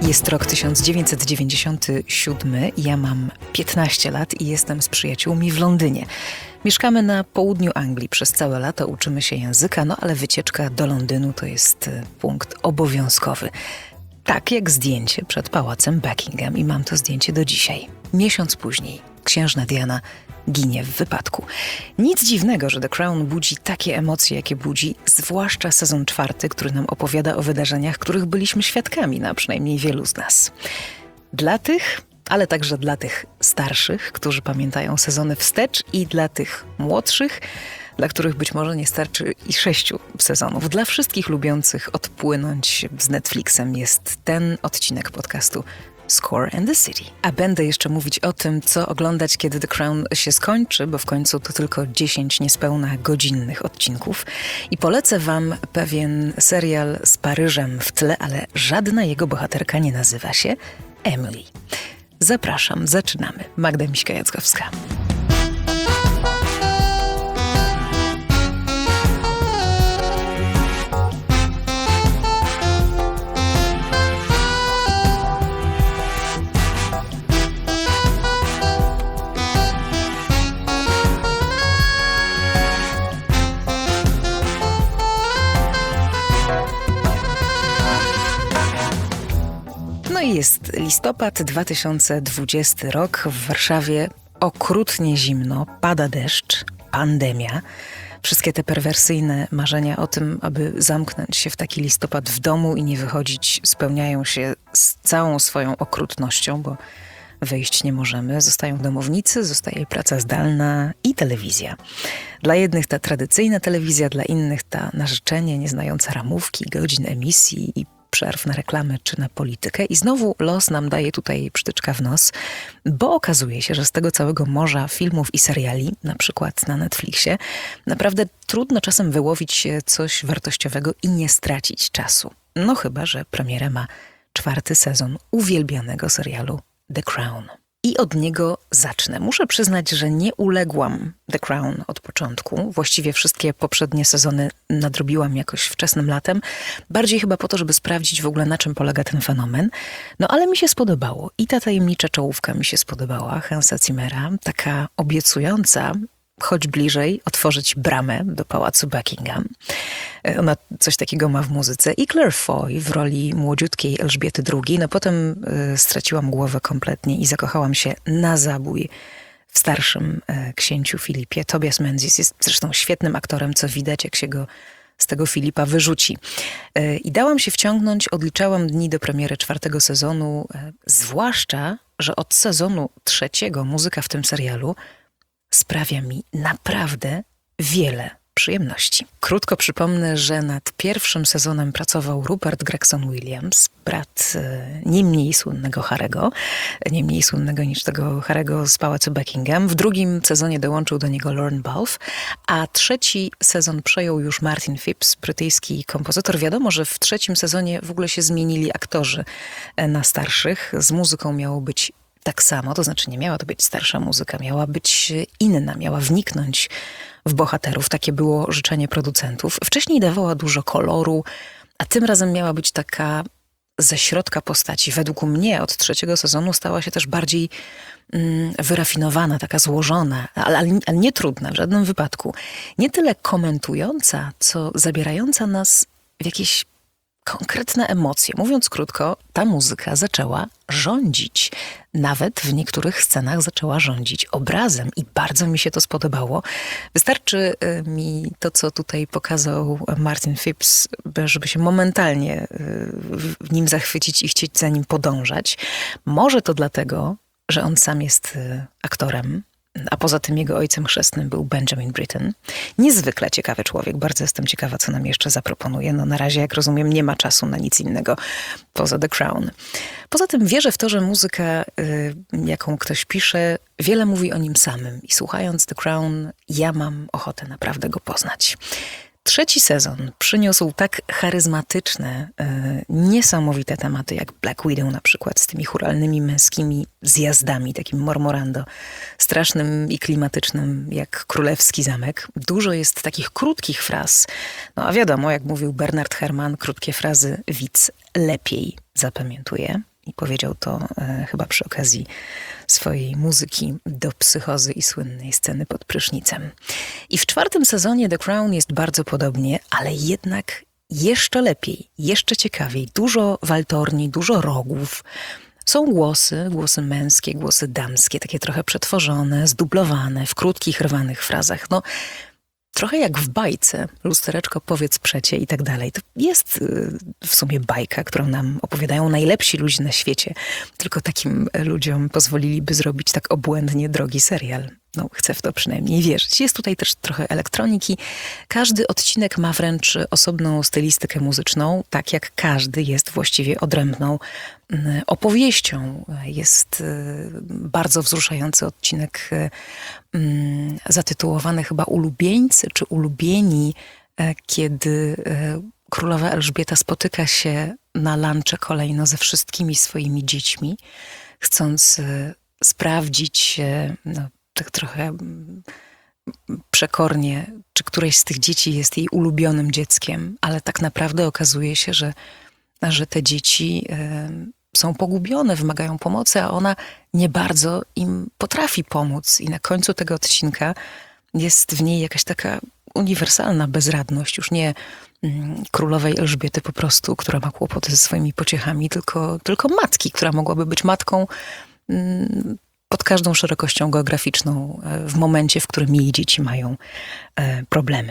Jest rok 1997, ja mam 15 lat i jestem z przyjaciółmi w Londynie. Mieszkamy na południu Anglii, przez całe lato uczymy się języka, no ale wycieczka do Londynu to jest punkt obowiązkowy. Tak jak zdjęcie przed pałacem Buckingham i mam to zdjęcie do dzisiaj. Miesiąc później księżna Diana ginie w wypadku. Nic dziwnego, że The Crown budzi takie emocje, jakie budzi, zwłaszcza sezon 4, który nam opowiada o wydarzeniach, których byliśmy świadkami, na przynajmniej wielu z nas. Dla tych, ale także dla tych starszych, którzy pamiętają sezony wstecz, i dla tych młodszych, dla których być może nie starczy i 6 sezonów. Dla wszystkich lubiących odpłynąć z Netflixem jest ten odcinek podcastu Score and the City. A będę jeszcze mówić o tym, co oglądać, kiedy The Crown się skończy, bo w końcu to tylko 10 niespełna godzinnych odcinków. I polecę wam pewien serial z Paryżem w tle, ale żadna jego bohaterka nie nazywa się Emily. Zapraszam, zaczynamy. Magda Miśka-Jackowska. No i jest listopad 2020 rok. W Warszawie okrutnie zimno, pada deszcz, pandemia. Wszystkie te perwersyjne marzenia o tym, aby zamknąć się w taki listopad w domu i nie wychodzić, spełniają się z całą swoją okrutnością, bo wyjść nie możemy. Zostają domownicy, zostaje praca zdalna i telewizja. Dla jednych ta tradycyjna telewizja, dla innych ta na życzenie, nieznająca ramówki, godzin emisji i przerw na reklamę czy na politykę. I znowu los nam daje tutaj przytyczka w nos, bo okazuje się, że z tego całego morza filmów i seriali, na przykład na Netflixie, naprawdę trudno czasem wyłowić się coś wartościowego i nie stracić czasu. No chyba że premierę ma 4. sezon uwielbianego serialu The Crown. I od niego zacznę. Muszę przyznać, że nie uległam The Crown od początku. Właściwie wszystkie poprzednie sezony nadrobiłam jakoś wczesnym latem. Bardziej chyba po to, żeby sprawdzić w ogóle, na czym polega ten fenomen. No ale mi się spodobało. I ta tajemnicza czołówka mi się spodobała, Hansa Zimmera, taka obiecująca, choć bliżej, otworzyć bramę do pałacu Buckingham. Ona coś takiego ma w muzyce. I Claire Foy w roli młodziutkiej Elżbiety II. No potem straciłam głowę kompletnie i zakochałam się na zabój w starszym księciu Filipie. Tobias Menzies jest zresztą świetnym aktorem, co widać, jak się go z tego Filipa wyrzuci. I dałam się wciągnąć, odliczałam dni do premiery 4. sezonu, zwłaszcza, że od sezonu 3 muzyka w tym serialu sprawia mi naprawdę wiele przyjemności. Krótko przypomnę, że nad 1. sezonem pracował Rupert Gregson-Williams, brat nie mniej słynnego Harry'ego, nie mniej słynnego niż tego Harry'ego z pałacu Buckingham. W 2. sezonie dołączył do niego Lorne Balfe, a 3. sezon przejął już Martin Phipps, brytyjski kompozytor. Wiadomo, że w 3. sezonie w ogóle się zmienili aktorzy na starszych. Z muzyką miało być tak samo, to znaczy nie miała to być starsza muzyka, miała być inna, miała wniknąć w bohaterów. Takie było życzenie producentów. Wcześniej dawała dużo koloru, a tym razem miała być taka ze środka postaci. Według mnie od 3. sezonu stała się też bardziej wyrafinowana, taka złożona, ale nie trudna w żadnym wypadku. Nie tyle komentująca, co zabierająca nas w jakieś konkretne emocje. Mówiąc krótko, ta muzyka zaczęła rządzić. Nawet w niektórych scenach zaczęła rządzić obrazem i bardzo mi się to spodobało. Wystarczy mi to, co tutaj pokazał Martin Phipps, żeby się momentalnie w nim zachwycić i chcieć za nim podążać. Może to dlatego, że on sam jest aktorem, a poza tym jego ojcem chrzestnym był Benjamin Britten. Niezwykle ciekawy człowiek. Bardzo jestem ciekawa, co nam jeszcze zaproponuje. No na razie, jak rozumiem, nie ma czasu na nic innego poza The Crown. Poza tym wierzę w to, że muzyka, jaką ktoś pisze, wiele mówi o nim samym. I słuchając The Crown, ja mam ochotę naprawdę go poznać. 3. sezon przyniósł tak charyzmatyczne, niesamowite tematy jak Black Widow na przykład, z tymi chóralnymi męskimi zjazdami, takim mormorando, strasznym i klimatycznym jak Królewski Zamek. Dużo jest takich krótkich fraz. No a wiadomo, jak mówił Bernard Herrmann, krótkie frazy widz lepiej zapamiętuje. I powiedział to chyba przy okazji swojej muzyki do Psychozy i słynnej sceny pod prysznicem. I w 4. sezonie The Crown jest bardzo podobnie, ale jednak jeszcze lepiej, jeszcze ciekawiej. Dużo waltorni, dużo rogów. Są głosy męskie, głosy damskie, takie trochę przetworzone, zdublowane, w krótkich, rwanych frazach. No, trochę jak w bajce, lustereczko powiedz przecie i tak dalej. To jest w sumie bajka, którą nam opowiadają najlepsi ludzie na świecie. Tylko takim ludziom pozwoliliby zrobić tak obłędnie drogi serial. No, chcę w to przynajmniej wierzyć. Jest tutaj też trochę elektroniki. Każdy odcinek ma wręcz osobną stylistykę muzyczną, tak jak każdy jest właściwie odrębną opowieścią. Jest bardzo wzruszający odcinek zatytułowany chyba Ulubieńcy czy Ulubieni, kiedy królowa Elżbieta spotyka się na lunche kolejno ze wszystkimi swoimi dziećmi, chcąc sprawdzić, no, tak trochę przekornie, czy któreś z tych dzieci jest jej ulubionym dzieckiem, ale tak naprawdę okazuje się, że te dzieci są pogubione, wymagają pomocy, a ona nie bardzo im potrafi pomóc. I na końcu tego odcinka jest w niej jakaś taka uniwersalna bezradność, już nie królowej Elżbiety po prostu, która ma kłopoty ze swoimi pociechami, tylko matki, która mogłaby być matką pod każdą szerokością geograficzną w momencie, w którym jej dzieci mają problemy.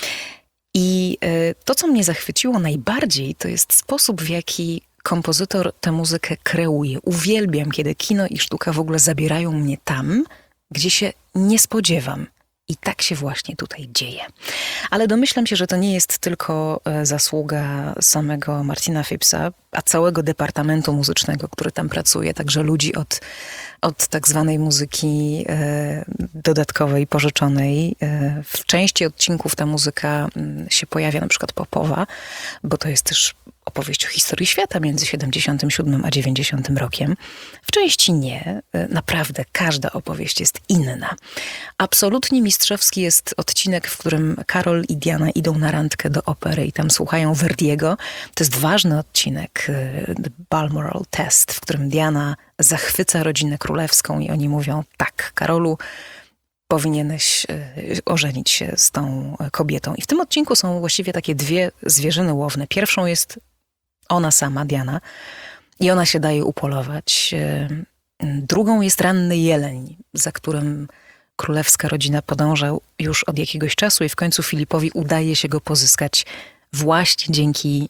I to, co mnie zachwyciło najbardziej, to jest sposób, w jaki kompozytor tę muzykę kreuje. Uwielbiam, kiedy kino i sztuka w ogóle zabierają mnie tam, gdzie się nie spodziewam. I tak się właśnie tutaj dzieje. Ale domyślam się, że to nie jest tylko zasługa samego Martina Phippsa, a całego departamentu muzycznego, który tam pracuje, także ludzi od tak zwanej muzyki dodatkowej, pożyczonej. W części odcinków ta muzyka się pojawia, na przykład popowa, bo to jest też opowieść o historii świata między 77 a 90 rokiem. W części nie. Naprawdę każda opowieść jest inna. Absolutnie mistrzowski jest odcinek, w którym Karol i Diana idą na randkę do opery i tam słuchają Verdiego. To jest ważny odcinek, The Balmoral Test, w którym Diana zachwyca rodzinę królewską i oni mówią: tak, Karolu, powinieneś ożenić się z tą kobietą. I w tym odcinku są właściwie takie dwie zwierzyny łowne. Pierwszą jest ona sama, Diana, i ona się daje upolować. Drugą jest ranny jeleń, za którym królewska rodzina podąża już od jakiegoś czasu i w końcu Filipowi udaje się go pozyskać właśnie dzięki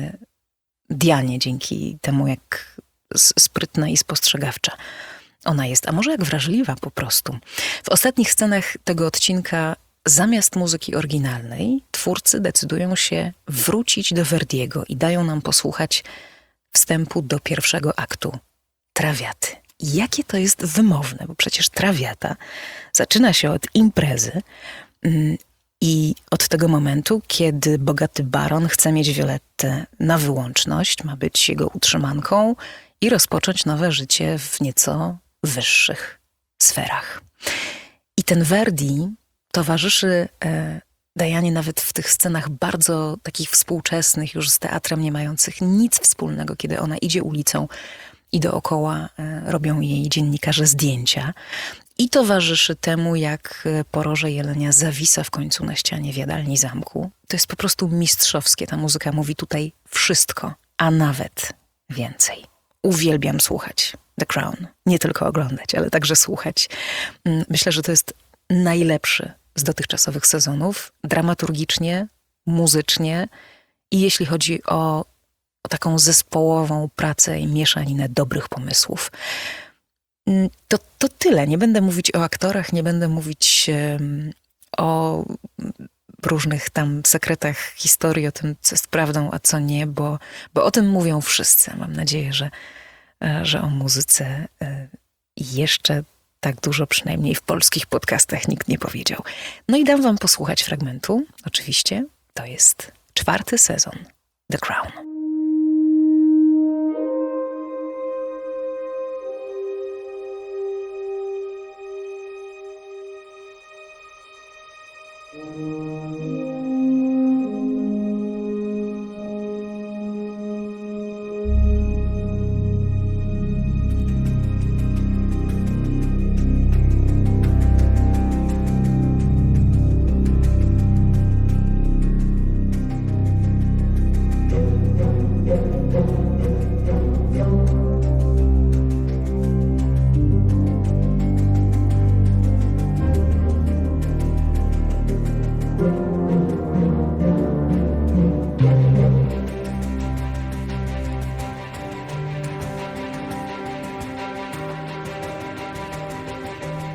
Dianie, dzięki temu, jak sprytna i spostrzegawcza ona jest, a może jak wrażliwa po prostu. W ostatnich scenach tego odcinka zamiast muzyki oryginalnej twórcy decydują się wrócić do Verdiego i dają nam posłuchać wstępu do pierwszego aktu Trawiaty. I jakie to jest wymowne, bo przecież Trawiata zaczyna się od imprezy i od tego momentu, kiedy bogaty baron chce mieć Violettę na wyłączność, ma być jego utrzymanką i rozpocząć nowe życie w nieco wyższych sferach. I ten Verdi towarzyszy Dianie nawet w tych scenach bardzo takich współczesnych, już z teatrem nie mających nic wspólnego, kiedy ona idzie ulicą i dookoła robią jej dziennikarze zdjęcia. I towarzyszy temu, jak poroże jelenia zawisa w końcu na ścianie w jadalni zamku. To jest po prostu mistrzowskie. Ta muzyka mówi tutaj wszystko, a nawet więcej. Uwielbiam słuchać The Crown. Nie tylko oglądać, ale także słuchać. Myślę, że to jest najlepszy z dotychczasowych sezonów. Dramaturgicznie, muzycznie i jeśli chodzi o taką zespołową pracę i mieszaninę dobrych pomysłów. To tyle. Nie będę mówić o aktorach, nie będę mówić o różnych tam sekretach historii, o tym, co jest prawdą, a co nie, bo o tym mówią wszyscy. Mam nadzieję, że o muzyce jeszcze tak dużo, przynajmniej w polskich podcastach, nikt nie powiedział. No i dam wam posłuchać fragmentu. Oczywiście to jest 4. sezon The Crown.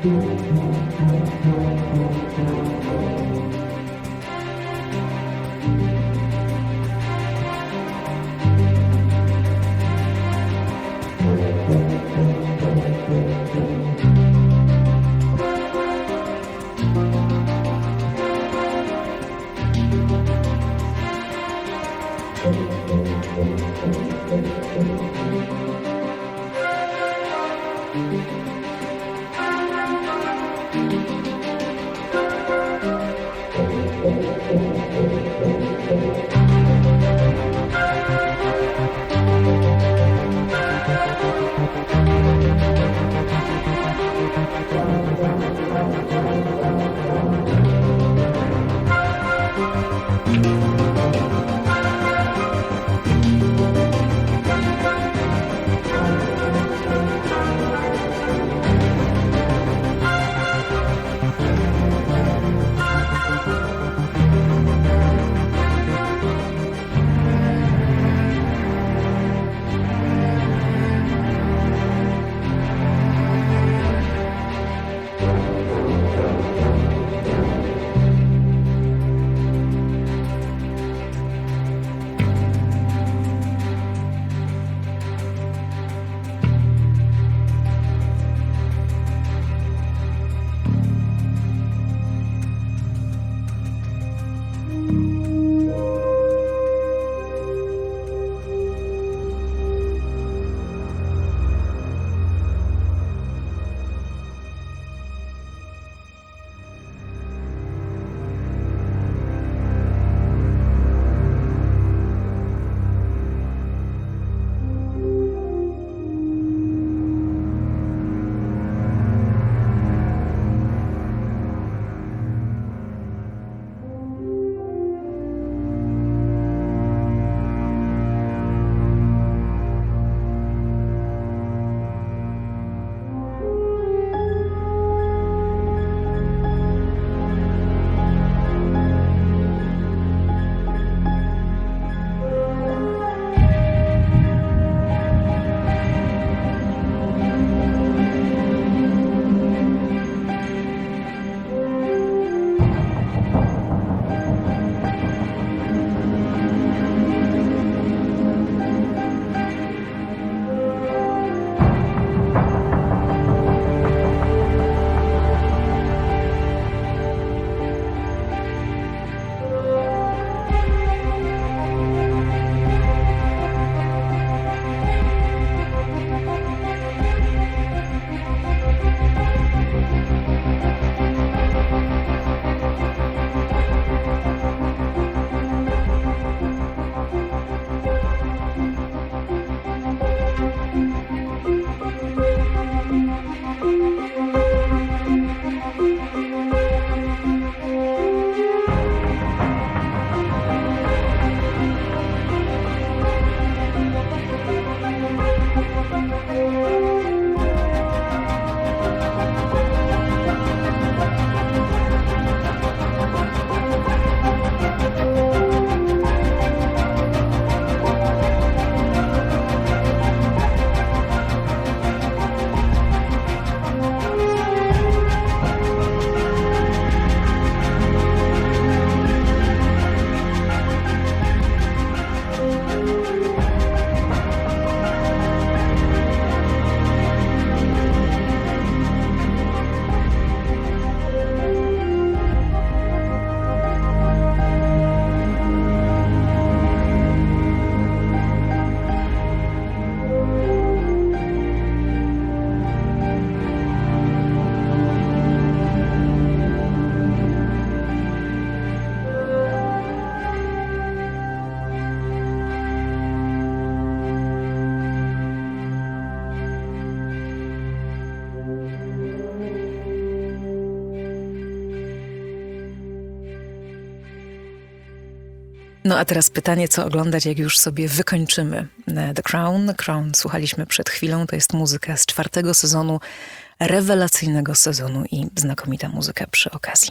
No a teraz pytanie, co oglądać, jak już sobie wykończymy The Crown. Crown słuchaliśmy przed chwilą, to jest muzyka z 4. sezonu, rewelacyjnego sezonu i znakomita muzyka przy okazji.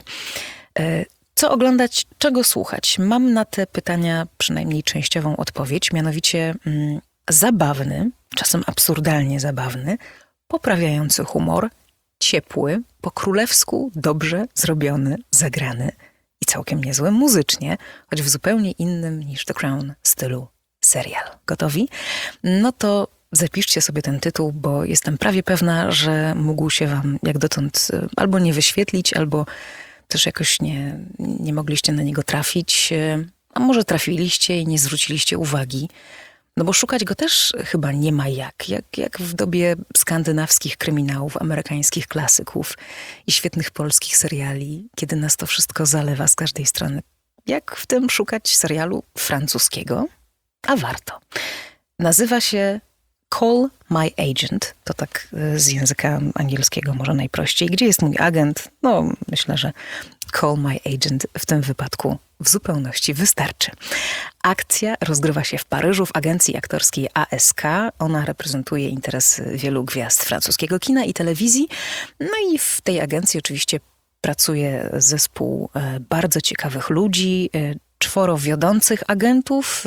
Co oglądać, czego słuchać? Mam na te pytania przynajmniej częściową odpowiedź, mianowicie zabawny, czasem absurdalnie zabawny, poprawiający humor ciepły, po królewsku dobrze zrobiony, zagrany i całkiem niezły muzycznie, choć w zupełnie innym niż The Crown stylu serial. Gotowi? No to zapiszcie sobie ten tytuł, bo jestem prawie pewna, że mógł się wam jak dotąd albo nie wyświetlić, albo też jakoś nie mogliście na niego trafić, a może trafiliście i nie zwróciliście uwagi. No bo szukać go też chyba nie ma jak w dobie skandynawskich kryminałów, amerykańskich klasyków i świetnych polskich seriali, kiedy nas to wszystko zalewa z każdej strony. Jak w tym szukać serialu francuskiego? A warto. Nazywa się Call My Agent. To tak z języka angielskiego może najprościej. Gdzie jest mój agent? No, myślę, że Call My Agent w tym wypadku w zupełności wystarczy. Akcja rozgrywa się w Paryżu w agencji aktorskiej ASK. Ona reprezentuje interesy wielu gwiazd francuskiego kina i telewizji. No i w tej agencji oczywiście pracuje zespół bardzo ciekawych ludzi, 4 wiodących agentów.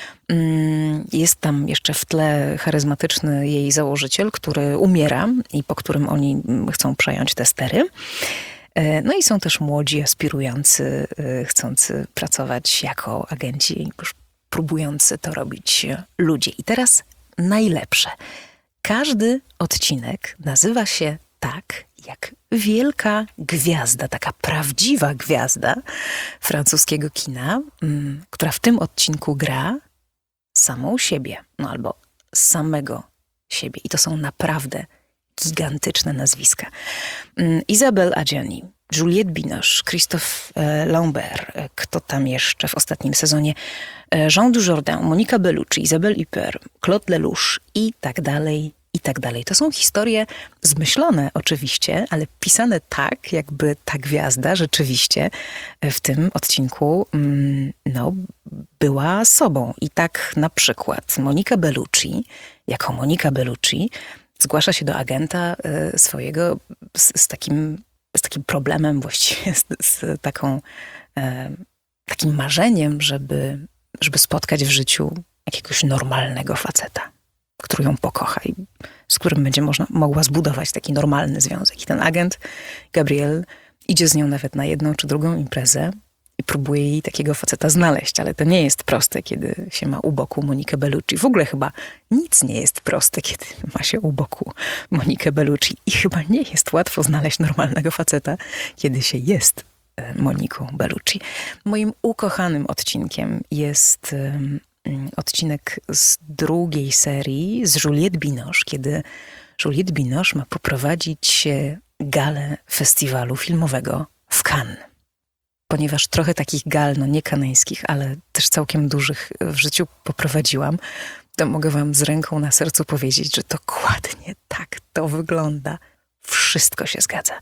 Jest tam jeszcze w tle charyzmatyczny jej założyciel, który umiera i po którym oni chcą przejąć te stery. No i są też młodzi, aspirujący, chcący pracować jako agenci, już próbujący to robić ludzie. I teraz najlepsze. Każdy odcinek nazywa się tak, jak wielka gwiazda, taka prawdziwa gwiazda francuskiego kina, która w tym odcinku gra samą siebie, no albo samego siebie. I to są naprawdę gigantyczne nazwiska. Isabelle Adjani, Juliette Binoche, Christophe Lambert, kto tam jeszcze w ostatnim sezonie, Jean Dujardin, Monica Bellucci, Isabelle Huppert, Claude Lelouch i tak dalej, i tak dalej. To są historie zmyślone oczywiście, ale pisane tak, jakby ta gwiazda rzeczywiście w tym odcinku była sobą. I tak na przykład Monica Bellucci, jako Monica Bellucci, zgłasza się do agenta swojego z takim problemem, właściwie z takim marzeniem, żeby spotkać w życiu jakiegoś normalnego faceta, który ją pokocha i z którym będzie mogła zbudować taki normalny związek. I ten agent, Gabriel, idzie z nią nawet na jedną czy drugą imprezę i próbuje jej takiego faceta znaleźć, ale to nie jest proste, kiedy się ma u boku Monikę Bellucci. W ogóle chyba nic nie jest proste, kiedy ma się u boku Monikę Bellucci. I chyba nie jest łatwo znaleźć normalnego faceta, kiedy się jest Moniką Bellucci. Moim ukochanym odcinkiem jest odcinek z drugiej serii z Juliette Binoche, kiedy Juliette Binoche ma poprowadzić galę festiwalu filmowego w Cannes. Ponieważ trochę takich gal, no nie kanańskich, ale też całkiem dużych w życiu poprowadziłam, to mogę wam z ręką na sercu powiedzieć, że dokładnie tak to wygląda. Wszystko się zgadza.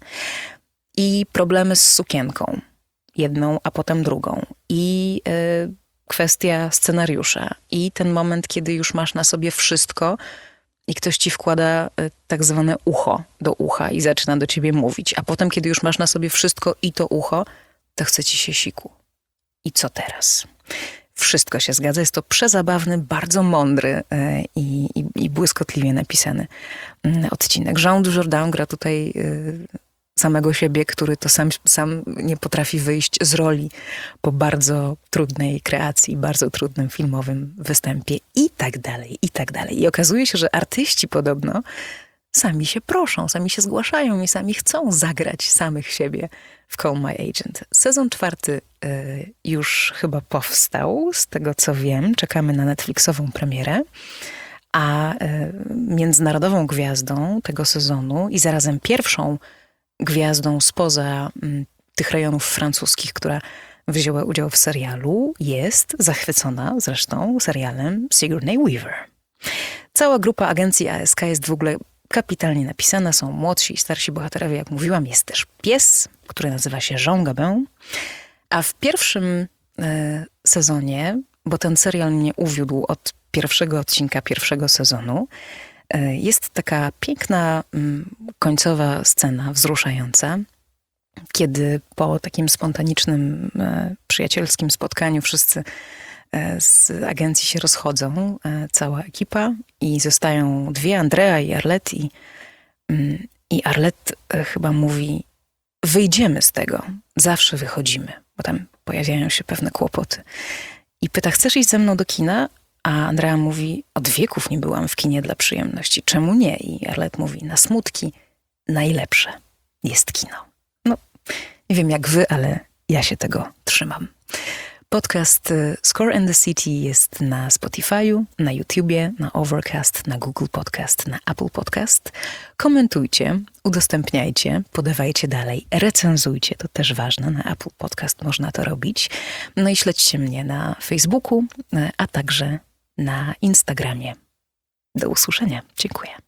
I problemy z sukienką. Jedną, a potem drugą. I kwestia scenariusza. I ten moment, kiedy już masz na sobie wszystko i ktoś ci wkłada tak zwane ucho do ucha i zaczyna do ciebie mówić. A potem, kiedy już masz na sobie wszystko i to ucho, to chce ci się siku. I co teraz? Wszystko się zgadza. Jest to przezabawny, bardzo mądry i błyskotliwie napisany odcinek. Jean Dujardin gra tutaj samego siebie, który to sam nie potrafi wyjść z roli po bardzo trudnej kreacji, bardzo trudnym filmowym występie i tak dalej, i tak dalej. I okazuje się, że artyści podobno sami się proszą, sami się zgłaszają i sami chcą zagrać samych siebie w Call My Agent. Sezon 4 już chyba powstał, z tego co wiem. Czekamy na Netflixową premierę. A międzynarodową gwiazdą tego sezonu i zarazem pierwszą gwiazdą spoza tych rejonów francuskich, która wzięła udział w serialu, jest zachwycona zresztą serialem Sigourney Weaver. Cała grupa agencji ASK jest w ogóle kapitalnie napisana, są młodsi i starsi bohaterowie, jak mówiłam. Jest też pies, który nazywa się Jean Gabin. A w pierwszym sezonie, bo ten serial mnie uwiódł od pierwszego odcinka pierwszego sezonu, jest taka piękna końcowa scena, wzruszająca, kiedy po takim spontanicznym, przyjacielskim spotkaniu wszyscy z agencji się rozchodzą, cała ekipa, i zostają 2, Andrea i Arlette, I Arlette chyba mówi, wyjdziemy z tego, zawsze wychodzimy, bo tam pojawiają się pewne kłopoty. I pyta, chcesz iść ze mną do kina? A Andrea mówi, od wieków nie byłam w kinie dla przyjemności, czemu nie? I Arlette mówi, na smutki najlepsze jest kino. No, nie wiem jak wy, ale ja się tego trzymam. Podcast Score and the City jest na Spotify'u, na YouTubie, na Overcast, na Google Podcast, na Apple Podcast. Komentujcie, udostępniajcie, podawajcie dalej, recenzujcie, to też ważne, na Apple Podcast można to robić. No i śledźcie mnie na Facebooku, a także na Instagramie. Do usłyszenia. Dziękuję.